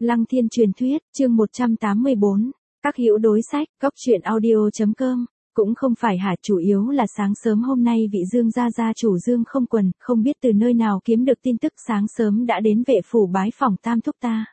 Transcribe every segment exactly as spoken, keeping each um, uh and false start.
Lăng Thiên truyền thuyết, chương một trăm tám mươi bốn. Các hữu đối sách, góc truyện audio.com. Cũng không phải hả, chủ yếu là sáng sớm hôm nay vị Dương gia gia chủ Dương Không Quần, không biết từ nơi nào kiếm được tin tức sáng sớm đã đến vệ phủ bái phỏng Tam thúc ta.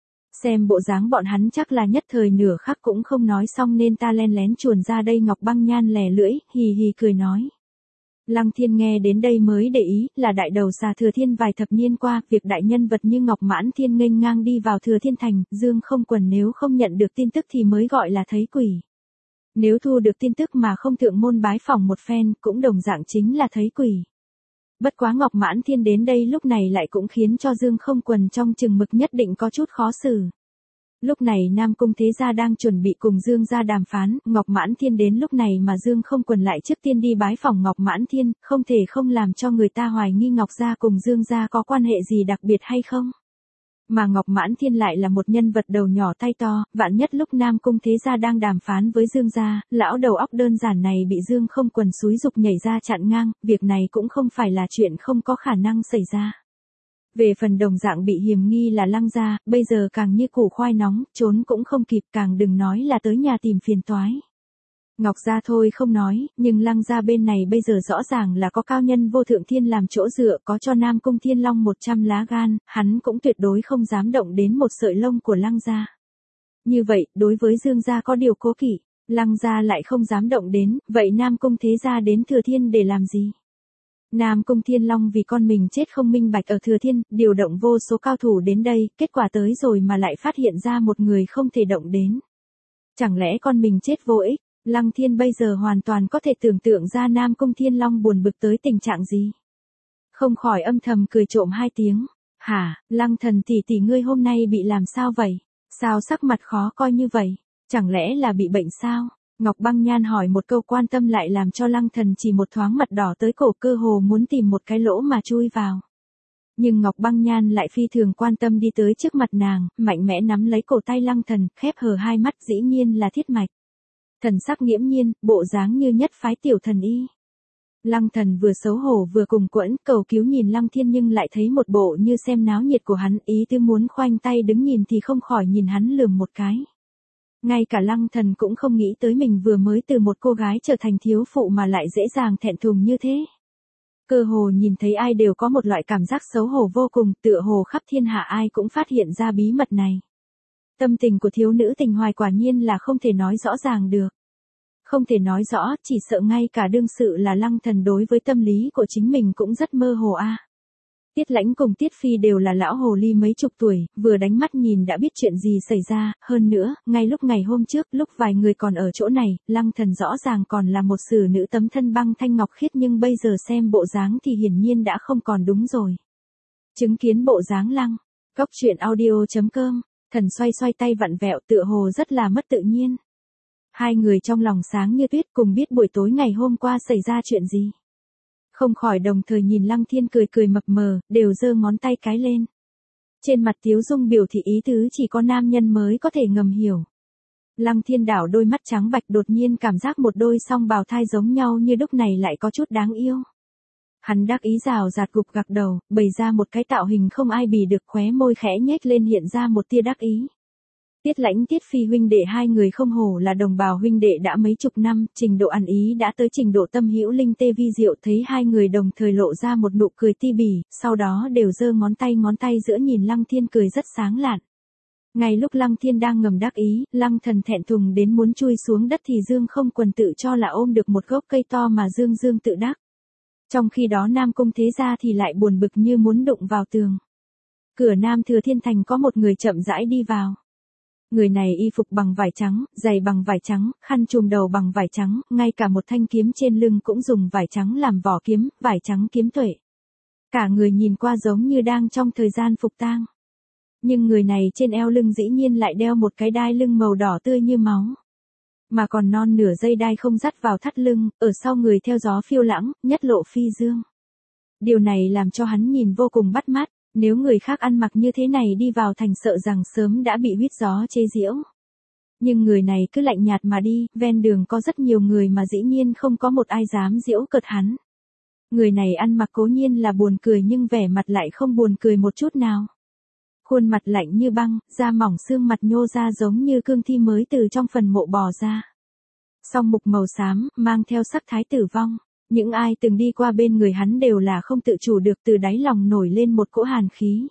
Xem bộ dáng bọn hắn chắc là nhất thời nửa khắc cũng không nói xong nên ta len lén chuồn ra đây. Ngọc Băng Nhan lè lưỡi, hì hì cười nói. Lăng Thiên nghe đến đây mới để ý, là đại đầu xà Thừa Thiên vài thập niên qua, việc đại nhân vật như Ngọc Mãn Thiên nghênh ngang đi vào Thừa Thiên thành, Dương Không Quần nếu không nhận được tin tức thì mới gọi là thấy quỷ. Nếu thu được tin tức mà không thượng môn bái phỏng một phen, cũng đồng dạng chính là thấy quỷ. Bất quá Ngọc Mãn Thiên đến đây lúc này lại cũng khiến cho Dương Không Quần trong chừng mực nhất định có chút khó xử. Lúc này Nam Cung Thế Gia đang chuẩn bị cùng Dương gia đàm phán, Ngọc Mãn Thiên đến lúc này mà Dương Không Quần lại trước tiên đi bái phỏng Ngọc Mãn Thiên, không thể không làm cho người ta hoài nghi Ngọc gia cùng Dương gia có quan hệ gì đặc biệt hay không. Mà Ngọc Mãn Thiên lại là một nhân vật đầu nhỏ tay to, vạn nhất lúc Nam Cung Thế Gia đang đàm phán với Dương gia, lão đầu óc đơn giản này bị Dương Không Quần xúi dục nhảy ra chặn ngang, việc này cũng không phải là chuyện không có khả năng xảy ra. Về phần đồng dạng bị hiềm nghi là Lăng gia, bây giờ càng như củ khoai nóng, trốn cũng không kịp, càng đừng nói là tới nhà tìm phiền toái. Ngọc gia thôi không nói, nhưng Lăng gia bên này bây giờ rõ ràng là có cao nhân vô thượng thiên làm chỗ dựa, có cho Nam Cung Thiên Long một trăm lá gan, hắn cũng tuyệt đối không dám động đến một sợi lông của Lăng gia. Như vậy, đối với Dương gia có điều cố kỵ, Lăng gia lại không dám động đến, vậy Nam Cung Thế Gia đến Thừa Thiên để làm gì? Nam Cung Thiên Long vì con mình chết không minh bạch ở Thừa Thiên, điều động vô số cao thủ đến đây, kết quả tới rồi mà lại phát hiện ra một người không thể động đến. Chẳng lẽ con mình chết vô ích? Lăng Thiên bây giờ hoàn toàn có thể tưởng tượng ra Nam Cung Thiên Long buồn bực tới tình trạng gì. Không khỏi âm thầm cười trộm hai tiếng. Hả, Lăng thần tỷ tỷ ngươi hôm nay bị làm sao vậy? Sao sắc mặt khó coi như vậy? Chẳng lẽ là bị bệnh sao? Ngọc Băng Nhan hỏi một câu quan tâm lại làm cho Lăng thần chỉ một thoáng mặt đỏ tới cổ, cơ hồ muốn tìm một cái lỗ mà chui vào. Nhưng Ngọc Băng Nhan lại phi thường quan tâm đi tới trước mặt nàng, mạnh mẽ nắm lấy cổ tay Lăng thần, khép hờ hai mắt, dĩ nhiên là Thiết Mạch. Thần sắc nghiễm nhiên, bộ dáng như nhất phái tiểu thần y. Lăng thần vừa xấu hổ vừa cùng quẫn, cầu cứu nhìn Lăng Thiên nhưng lại thấy một bộ như xem náo nhiệt của hắn, ý tư muốn khoanh tay đứng nhìn thì không khỏi nhìn hắn lườm một cái. Ngay cả Lăng thần cũng không nghĩ tới mình vừa mới từ một cô gái trở thành thiếu phụ mà lại dễ dàng thẹn thùng như thế. Cơ hồ nhìn thấy ai đều có một loại cảm giác xấu hổ vô cùng, tựa hồ khắp thiên hạ ai cũng phát hiện ra bí mật này. Tâm tình của thiếu nữ tình hoài quả nhiên là không thể nói rõ ràng được. Không thể nói rõ, chỉ sợ ngay cả đương sự là Lăng thần đối với tâm lý của chính mình cũng rất mơ hồ a. À. Tiết Lãnh cùng Tiết Phi đều là lão hồ ly mấy chục tuổi, vừa đánh mắt nhìn đã biết chuyện gì xảy ra, hơn nữa, ngay lúc ngày hôm trước, lúc vài người còn ở chỗ này, Lăng thần rõ ràng còn là một xử nữ tấm thân băng thanh ngọc khiết nhưng bây giờ xem bộ dáng thì hiển nhiên đã không còn đúng rồi. Chứng kiến bộ dáng Lăng, góc truyện audio.com. Thần xoay xoay tay vặn vẹo tựa hồ rất là mất tự nhiên. Hai người trong lòng sáng như tuyết cùng biết buổi tối ngày hôm qua xảy ra chuyện gì. Không khỏi đồng thời nhìn Lăng Thiên cười cười mập mờ, đều giơ ngón tay cái lên. Trên mặt Tiếu Dung biểu thị ý tứ chỉ có nam nhân mới có thể ngầm hiểu. Lăng Thiên đảo đôi mắt trắng bạch đột nhiên cảm giác một đôi song bào thai giống nhau như đúc này lại có chút đáng yêu. Hắn đắc ý rào rạt gục gặc đầu, bày ra một cái tạo hình không ai bì được, khóe môi khẽ nhếch lên hiện ra một tia đắc ý. Tiết Lãnh Tiết Phi huynh đệ hai người không hổ là đồng bào huynh đệ đã mấy chục năm, trình độ ăn ý đã tới trình độ tâm hữu linh tê vi diệu, thấy hai người đồng thời lộ ra một nụ cười ti bỉ, sau đó đều giơ ngón tay ngón tay giữa nhìn Lăng Thiên cười rất sáng lạn. Ngay lúc Lăng Thiên đang ngầm đắc ý, Lăng thần thẹn thùng đến muốn chui xuống đất thì Dương Không Quần tự cho là ôm được một gốc cây to mà Dương Dương tự đắc. Trong khi đó Nam Cung Thế Gia thì lại buồn bực như muốn đụng vào tường. Cửa Nam Thừa Thiên Thành có một người chậm rãi đi vào. Người này y phục bằng vải trắng, giày bằng vải trắng, khăn trùm đầu bằng vải trắng, ngay cả một thanh kiếm trên lưng cũng dùng vải trắng làm vỏ kiếm, vải trắng kiếm tuệ. Cả người nhìn qua giống như đang trong thời gian phục tang. Nhưng người này trên eo lưng dĩ nhiên lại đeo một cái đai lưng màu đỏ tươi như máu. Mà còn non nửa dây đai không dắt vào thắt lưng, ở sau người theo gió phiêu lãng, nhất lộ phi dương. Điều này làm cho hắn nhìn vô cùng bắt mắt, nếu người khác ăn mặc như thế này đi vào thành sợ rằng sớm đã bị huýt gió chế giễu. Nhưng người này cứ lạnh nhạt mà đi, ven đường có rất nhiều người mà dĩ nhiên không có một ai dám giễu cợt hắn. Người này ăn mặc cố nhiên là buồn cười nhưng vẻ mặt lại không buồn cười một chút nào. Khuôn mặt lạnh như băng, da mỏng xương mặt nhô ra giống như cương thi mới từ trong phần mộ bò ra. Song mục màu xám, mang theo sắc thái tử vong. Những ai từng đi qua bên người hắn đều là không tự chủ được, từ đáy lòng nổi lên một cỗ hàn khí.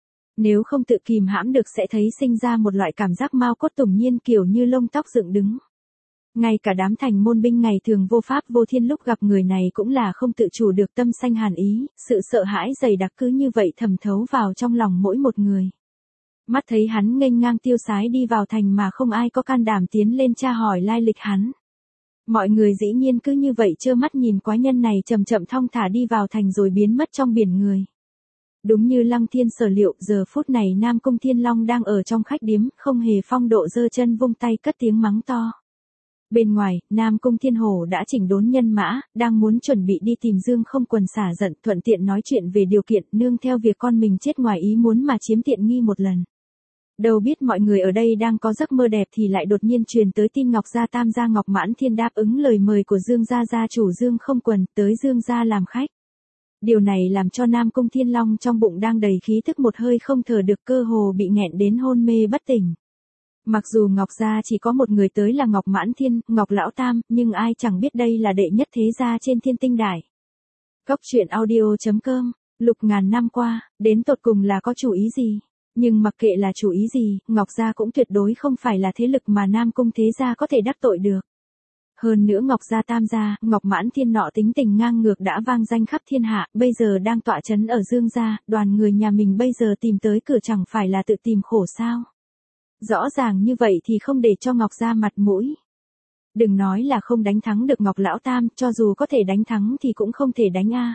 Nếu không tự kìm hãm được sẽ thấy sinh ra một loại cảm giác mao cốt tủng nhiên, kiểu như lông tóc dựng đứng. Ngay cả đám thành môn binh ngày thường vô pháp vô thiên lúc gặp người này cũng là không tự chủ được, tâm sanh hàn ý, sự sợ hãi dày đặc cứ như vậy thẩm thấu vào trong lòng mỗi một người. Mắt thấy hắn nghênh ngang tiêu sái đi vào thành mà không ai có can đảm tiến lên tra hỏi lai lịch hắn. Mọi người dĩ nhiên cứ như vậy trơ mắt nhìn quái nhân này chậm chậm thong thả đi vào thành rồi biến mất trong biển người. Đúng như Lăng Thiên sở liệu, giờ phút này Nam Cung Thiên Long đang ở trong khách điếm, không hề phong độ, giơ chân vung tay cất tiếng mắng to. Bên ngoài, Nam Cung Thiên Hổ đã chỉnh đốn nhân mã, đang muốn chuẩn bị đi tìm Dương Không Quần xả giận, thuận tiện nói chuyện về điều kiện, nương theo việc con mình chết ngoài ý muốn mà chiếm tiện nghi một lần. Đâu biết mọi người ở đây đang có giấc mơ đẹp thì lại đột nhiên truyền tới tin Ngọc Gia Tam gia Ngọc Mãn Thiên đáp ứng lời mời của Dương gia gia chủ Dương Không Quần tới Dương gia làm khách. Điều này làm cho Nam Cung Thiên Long trong bụng đang đầy khí thức một hơi không thở được, cơ hồ bị nghẹn đến hôn mê bất tỉnh. Mặc dù Ngọc gia chỉ có một người tới là Ngọc Mãn Thiên, Ngọc Lão Tam, nhưng ai chẳng biết đây là đệ nhất thế gia trên thiên tinh đài. Cốc truyện audio chấm com, lục ngàn năm qua, đến tột cùng là có chủ ý gì? Nhưng mặc kệ là chủ ý gì, Ngọc gia cũng tuyệt đối không phải là thế lực mà Nam Cung thế gia có thể đắc tội được. Hơn nữa Ngọc gia Tam gia, Ngọc Mãn Thiên nọ tính tình ngang ngược đã vang danh khắp thiên hạ, bây giờ đang tọa trấn ở Dương gia, đoàn người nhà mình bây giờ tìm tới cửa chẳng phải là tự tìm khổ sao? Rõ ràng như vậy thì không để cho Ngọc gia mặt mũi. Đừng nói là không đánh thắng được Ngọc Lão Tam, cho dù có thể đánh thắng thì cũng không thể đánh a.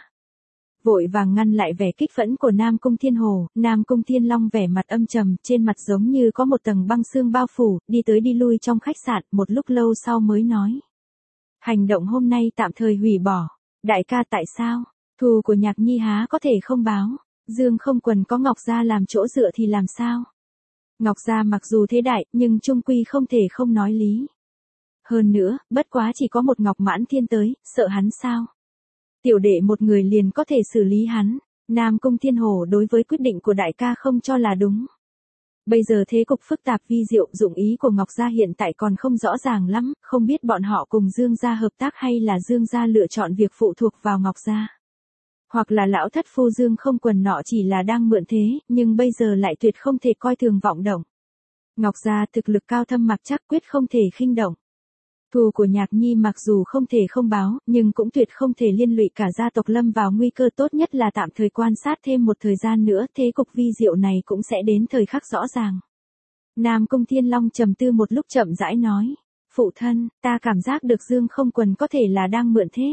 Vội vàng ngăn lại vẻ kích phẫn của Nam Cung Thiên Hồ, Nam Cung Thiên Long vẻ mặt âm trầm, trên mặt giống như có một tầng băng xương bao phủ, đi tới đi lui trong khách sạn, một lúc lâu sau mới nói. Hành động hôm nay tạm thời hủy bỏ. Đại ca tại sao? Thù của Nhạc Nhi há có thể không báo? Dương Không Quần có Ngọc gia làm chỗ dựa thì làm sao? Ngọc gia mặc dù thế đại, nhưng chung quy không thể không nói lý. Hơn nữa, bất quá chỉ có một Ngọc Mãn Thiên tới, sợ hắn sao? Tiểu đệ một người liền có thể xử lý hắn. Nam Cung Thiên Hổ đối với quyết định của đại ca không cho là đúng. Bây giờ thế cục phức tạp vi diệu, dụng ý của Ngọc gia hiện tại còn không rõ ràng lắm, không biết bọn họ cùng Dương gia hợp tác hay là Dương gia lựa chọn việc phụ thuộc vào Ngọc gia. Hoặc là lão thất phu Dương Không Quần nọ chỉ là đang mượn thế, nhưng bây giờ lại tuyệt không thể coi thường vọng động. Ngọc gia thực lực cao thâm mặc chắc, quyết không thể khinh động. Thù của Nhạc Nhi mặc dù không thể không báo, nhưng cũng tuyệt không thể liên lụy cả gia tộc lâm vào nguy cơ, tốt nhất là tạm thời quan sát thêm một thời gian nữa, thế cục vi diệu này cũng sẽ đến thời khắc rõ ràng. Nam Cung Thiên Long trầm tư một lúc chậm rãi nói, phụ thân, ta cảm giác được Dương Không Quần có thể là đang mượn thế.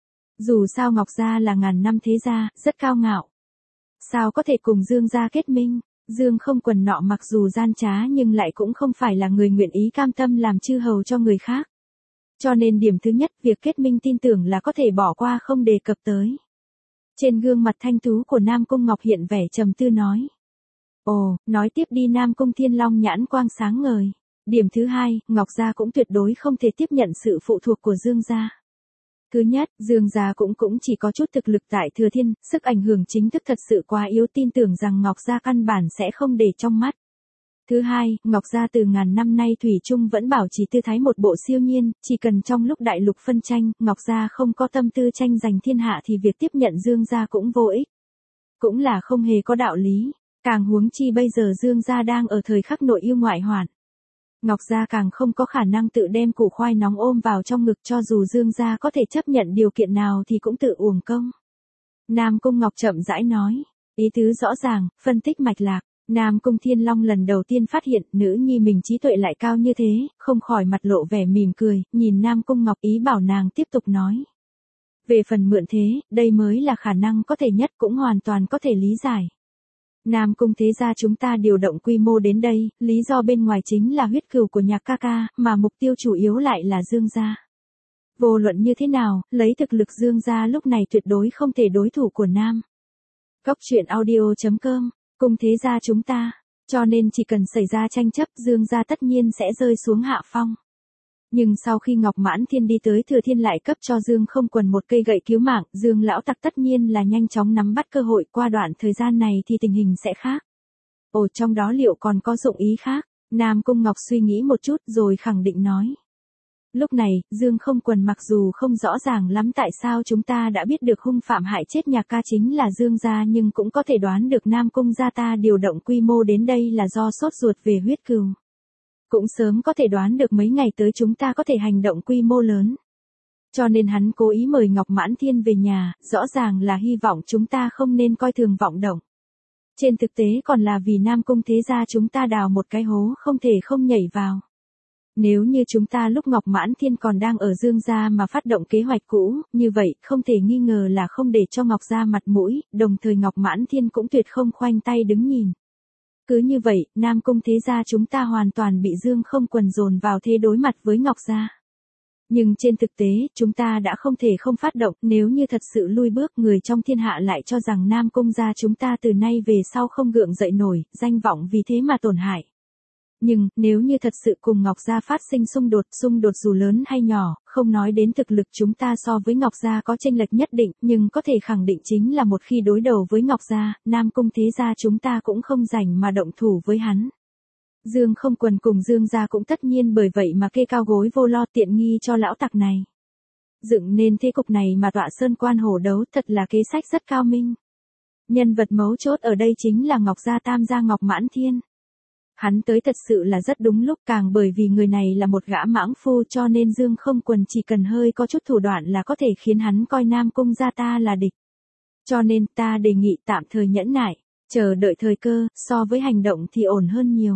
Dù sao Ngọc gia là ngàn năm thế gia, rất cao ngạo. Sao có thể cùng Dương gia kết minh? Dương Không Quần nọ mặc dù gian trá nhưng lại cũng không phải là người nguyện ý cam tâm làm chư hầu cho người khác. Cho nên điểm thứ nhất, việc kết minh tin tưởng là có thể bỏ qua không đề cập tới. Trên gương mặt thanh tú của Nam Cung Ngọc hiện vẻ trầm tư nói. Ồ, nói tiếp đi. Nam Cung Thiên Long nhãn quang sáng ngời. Điểm thứ hai, Ngọc gia cũng tuyệt đối không thể tiếp nhận sự phụ thuộc của Dương gia. Thứ nhất, Dương gia cũng cũng chỉ có chút thực lực tại Thừa Thiên, sức ảnh hưởng chính thức thật sự quá yếu, tin tưởng rằng Ngọc gia căn bản sẽ không để trong mắt. Thứ hai, Ngọc gia từ ngàn năm nay thủy chung vẫn bảo trì tư thái một bộ siêu nhiên, chỉ cần trong lúc đại lục phân tranh, Ngọc gia không có tâm tư tranh giành thiên hạ thì việc tiếp nhận Dương gia cũng vô ích. Cũng là không hề có đạo lý, càng huống chi bây giờ Dương gia đang ở thời khắc nội yêu ngoại hoạn. Ngọc gia càng không có khả năng tự đem củ khoai nóng ôm vào trong ngực, cho dù Dương gia có thể chấp nhận điều kiện nào thì cũng tự uổng công. Nam Cung Ngọc chậm rãi nói, ý tứ rõ ràng, phân tích mạch lạc. Nam Cung Thiên Long lần đầu tiên phát hiện nữ nhi mình trí tuệ lại cao như thế, không khỏi mặt lộ vẻ mỉm cười, nhìn Nam Cung Ngọc ý bảo nàng tiếp tục nói. Về phần mượn thế, đây mới là khả năng có thể nhất, cũng hoàn toàn có thể lý giải. Nam Cung thế gia chúng ta điều động quy mô đến đây, lý do bên ngoài chính là huyết cừu của Nhạc ca ca, mà mục tiêu chủ yếu lại là Dương gia. Vô luận như thế nào, lấy thực lực Dương gia lúc này tuyệt đối không thể đối thủ của Nam. Cốc truyện audio chấm com, cung thế gia chúng ta, cho nên chỉ cần xảy ra tranh chấp, Dương gia tất nhiên sẽ rơi xuống hạ phong. Nhưng sau khi Ngọc Mãn Thiên đi tới Thừa Thiên lại cấp cho Dương Không Quần một cây gậy cứu mạng, Dương lão tặc tất nhiên là nhanh chóng nắm bắt cơ hội, qua đoạn thời gian này thì tình hình sẽ khác. Ồ, trong đó liệu còn có dụng ý khác? Nam Cung Ngọc suy nghĩ một chút rồi khẳng định nói. Lúc này, Dương Không Quần mặc dù không rõ ràng lắm tại sao chúng ta đã biết được hung phạm hại chết nhà ca chính là Dương gia, nhưng cũng có thể đoán được Nam Cung gia ta điều động quy mô đến đây là do sốt ruột về huyết cừu. Cũng sớm có thể đoán được mấy ngày tới chúng ta có thể hành động quy mô lớn. Cho nên hắn cố ý mời Ngọc Mãn Thiên về nhà, rõ ràng là hy vọng chúng ta không nên coi thường vọng động. Trên thực tế còn là vì Nam Cung thế gia chúng ta đào một cái hố không thể không nhảy vào. Nếu như chúng ta lúc Ngọc Mãn Thiên còn đang ở Dương gia mà phát động kế hoạch cũ, như vậy không thể nghi ngờ là không để cho Ngọc gia mặt mũi, đồng thời Ngọc Mãn Thiên cũng tuyệt không khoanh tay đứng nhìn. Cứ như vậy, Nam Cung thế gia chúng ta hoàn toàn bị Dương Không Quần dồn vào thế đối mặt với Ngọc gia. Nhưng trên thực tế, chúng ta đã không thể không phát động, nếu như thật sự lui bước, người trong thiên hạ lại cho rằng Nam Cung gia chúng ta từ nay về sau không gượng dậy nổi, danh vọng vì thế mà tổn hại. Nhưng, nếu như thật sự cùng Ngọc gia phát sinh xung đột, xung đột dù lớn hay nhỏ, không nói đến thực lực chúng ta so với Ngọc gia có chênh lệch nhất định, nhưng có thể khẳng định chính là một khi đối đầu với Ngọc gia, Nam Cung thế gia chúng ta cũng không rảnh mà động thủ với hắn. Dương Không Quần cùng Dương gia cũng tất nhiên bởi vậy mà kê cao gối vô lo tiện nghi cho lão tặc này. Dựng nên thế cục này mà tọa sơn quan hổ đấu thật là kế sách rất cao minh. Nhân vật mấu chốt ở đây chính là Ngọc gia tam gia Ngọc Mãn Thiên. Hắn tới thật sự là rất đúng lúc, càng bởi vì người này là một gã mãng phu cho nên Dương Không Quần chỉ cần hơi có chút thủ đoạn là có thể khiến hắn coi Nam Cung gia ta là địch. Cho nên ta đề nghị tạm thời nhẫn nại, chờ đợi thời cơ, so với hành động thì ổn hơn nhiều.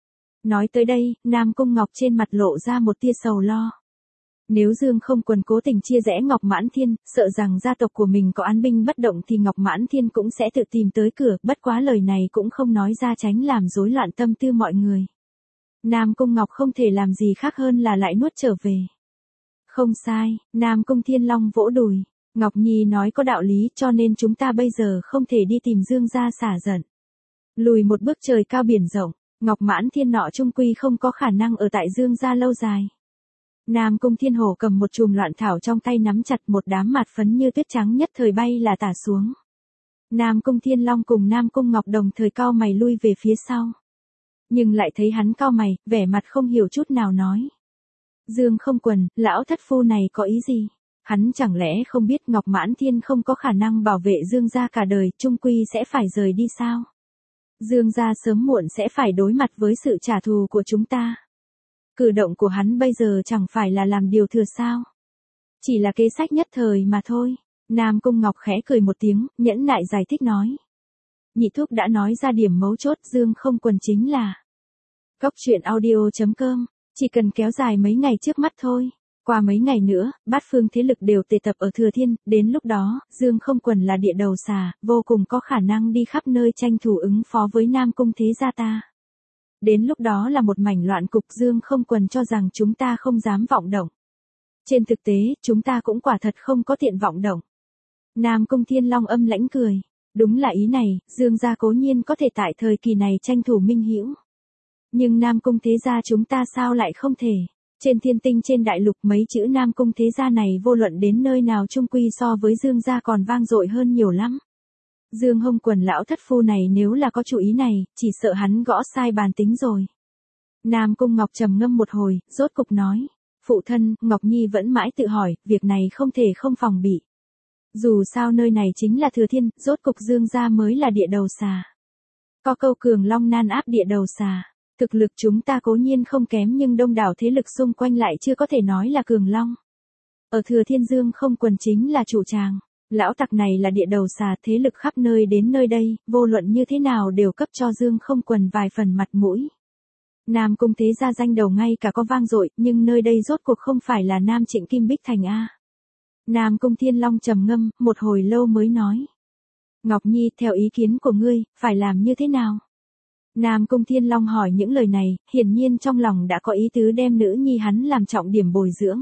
Nói tới đây, Nam Cung Ngọc trên mặt lộ ra một tia sầu lo. Nếu Dương Không Quần cố tình chia rẽ Ngọc Mãn Thiên, sợ rằng gia tộc của mình có án binh bất động thì Ngọc Mãn Thiên cũng sẽ tự tìm tới cửa, bất quá lời này cũng không nói ra tránh làm rối loạn tâm tư mọi người. Nam Cung Ngọc không thể làm gì khác hơn là lại nuốt trở về. Không sai, Nam Cung Thiên Long vỗ đùi. Ngọc Nhi nói có đạo lý, cho nên chúng ta bây giờ không thể đi tìm Dương gia xả giận. Lùi một bước trời cao biển rộng, Ngọc Mãn Thiên nọ chung quy không có khả năng ở tại Dương gia lâu dài. Nam Cung Thiên Hổ cầm một chùm loạn thảo trong tay nắm chặt, một đám mạt phấn như tuyết trắng nhất thời bay là tả xuống. Nam Cung Thiên Long cùng Nam Cung Ngọc đồng thời cau mày lui về phía sau. Nhưng lại thấy hắn cau mày, vẻ mặt không hiểu chút nào nói. Dương Không Quần, lão thất phu này có ý gì? Hắn chẳng lẽ không biết Ngọc Mãn Thiên không có khả năng bảo vệ Dương gia cả đời, chung quy sẽ phải rời đi sao? Dương gia sớm muộn sẽ phải đối mặt với sự trả thù của chúng ta. Cử động của hắn bây giờ chẳng phải là làm điều thừa sao? Chỉ là kế sách nhất thời mà thôi. Nam Cung Ngọc khẽ cười một tiếng, nhẫn nại giải thích nói. Nhị thúc đã nói ra điểm mấu chốt, Dương Không Quần chính là Cốc truyện audio chấm com, chỉ cần kéo dài mấy ngày trước mắt thôi. Qua mấy ngày nữa, bát phương thế lực đều tề tập ở Thừa Thiên, đến lúc đó, Dương Không Quần là địa đầu xà, vô cùng có khả năng đi khắp nơi tranh thủ ứng phó với Nam Cung thế gia ta. Đến lúc đó là một mảnh loạn cục, Dương Không Quần cho rằng chúng ta không dám vọng động. Trên thực tế, chúng ta cũng quả thật không có tiện vọng động. Nam Cung Thiên Long âm lãnh cười. Đúng là ý này, Dương gia cố nhiên có thể tại thời kỳ này tranh thủ minh hữu. Nhưng Nam Cung thế gia chúng ta sao lại không thể? Trên thiên tinh trên đại lục mấy chữ Nam Cung thế gia này vô luận đến nơi nào chung quy so với Dương gia còn vang dội hơn nhiều lắm. Dương Hông Quần lão thất phu này nếu là có chủ ý này, chỉ sợ hắn gõ sai bàn tính rồi. Nam Cung Ngọc trầm ngâm một hồi, rốt cục nói. Phụ thân, Ngọc Nhi vẫn mãi tự hỏi, việc này không thể không phòng bị. Dù sao nơi này chính là Thừa Thiên, rốt cục Dương gia mới là địa đầu xà. Có câu cường long nan áp địa đầu xà. Thực lực chúng ta cố nhiên không kém nhưng đông đảo thế lực xung quanh lại chưa có thể nói là cường long. Ở Thừa Thiên Dương Không Quần chính là chủ tràng. Lão tặc này là địa đầu xà, thế lực khắp nơi đến nơi đây, vô luận như thế nào đều cấp cho Dương Không Quần vài phần mặt mũi. Nam Cung thế gia danh đầu ngay cả có vang dội, nhưng nơi đây rốt cuộc không phải là Nam Trịnh Kim Bích Thành a. Nam Cung Thiên Long trầm ngâm, một hồi lâu mới nói. Ngọc Nhi, theo ý kiến của ngươi, phải làm như thế nào? Nam Cung Thiên Long hỏi những lời này, hiển nhiên trong lòng đã có ý tứ đem nữ nhi hắn làm trọng điểm bồi dưỡng.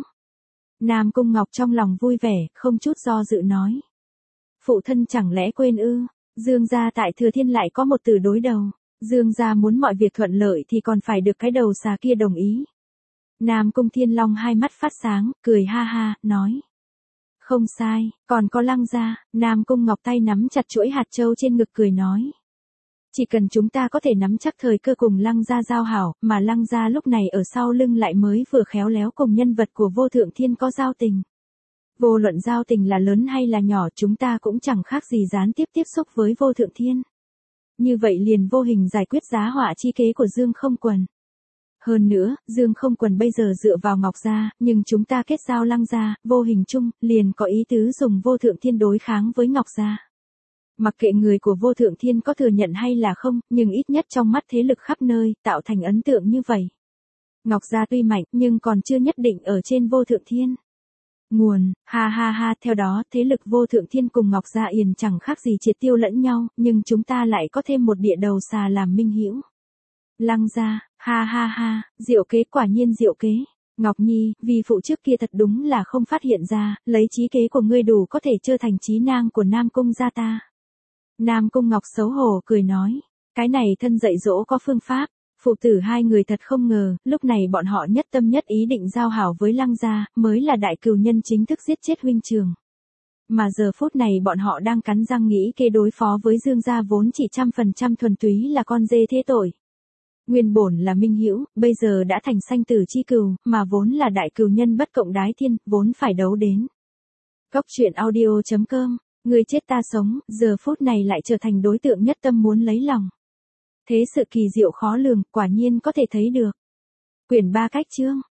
Nam Cung Ngọc trong lòng vui vẻ, không chút do dự nói. Phụ thân chẳng lẽ quên ư, Dương gia tại Thừa Thiên lại có một từ đối đầu, Dương gia muốn mọi việc thuận lợi thì còn phải được cái đầu xà kia đồng ý. Nam Cung Thiên Long hai mắt phát sáng, cười ha ha, nói. Không sai, còn có Lăng gia. Nam Cung Ngọc tay nắm chặt chuỗi hạt châu trên ngực cười nói. Chỉ cần chúng ta có thể nắm chắc thời cơ cùng Lăng gia giao hảo, mà Lăng gia lúc này ở sau lưng lại mới vừa khéo léo cùng nhân vật của Vô Thượng Thiên có giao tình. Vô luận giao tình là lớn hay là nhỏ, chúng ta cũng chẳng khác gì gián tiếp tiếp xúc với Vô Thượng Thiên. Như vậy liền vô hình giải quyết giá họa chi kế của Dương Không Quần. Hơn nữa, Dương Không Quần bây giờ dựa vào Ngọc gia, nhưng chúng ta kết giao Lăng gia, vô hình chung, liền có ý tứ dùng Vô Thượng Thiên đối kháng với Ngọc gia. Mặc kệ người của Vô Thượng Thiên có thừa nhận hay là không, nhưng ít nhất trong mắt thế lực khắp nơi, tạo thành ấn tượng như vậy. Ngọc gia tuy mạnh, nhưng còn chưa nhất định ở trên Vô Thượng Thiên. Nguồn, ha ha ha, theo đó, thế lực Vô Thượng Thiên cùng Ngọc Gia Yền chẳng khác gì triệt tiêu lẫn nhau, nhưng chúng ta lại có thêm một địa đầu xà làm minh hữu. Lăng gia, ha ha ha, diệu kế, quả nhiên diệu kế. Ngọc Nhi, vì phụ trước kia thật đúng là không phát hiện ra, lấy trí kế của ngươi đủ có thể trở thành trí nang của Nam Cung gia ta. Nam Cung Ngọc xấu hổ cười nói, cái này thân dạy dỗ có phương pháp. Phụ tử hai người thật không ngờ, lúc này bọn họ nhất tâm nhất ý định giao hảo với Lăng gia, mới là đại cừu nhân chính thức giết chết huynh trường. Mà giờ phút này bọn họ đang cắn răng nghĩ kế đối phó với Dương gia vốn chỉ trăm phần trăm thuần túy là con dê thế tội. Nguyên bổn là minh hữu, bây giờ đã thành sanh tử chi cừu, mà vốn là đại cừu nhân bất cộng đái thiên, vốn phải đấu đến. Góc truyện audio chấm com, người chết ta sống, giờ phút này lại trở thành đối tượng nhất tâm muốn lấy lòng. Thế sự kỳ diệu khó lường, quả nhiên có thể thấy được. Quyển ba cách chương